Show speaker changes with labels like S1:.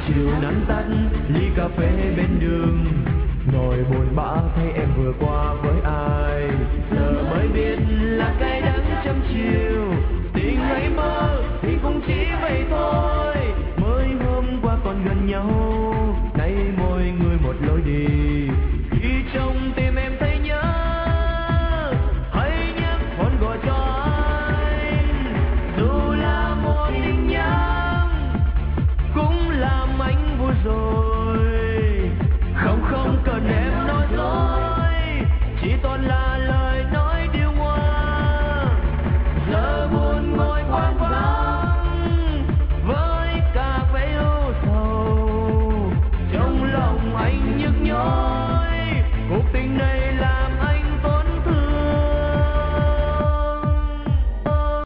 S1: chiều nắng tắt ly cà phê bên đường, ngồi buồn bã thấy em vừa qua với ai. Giờ mới biết là cay đắng trăm chiều, tình hay mơ thì cũng chỉ vậy thôi.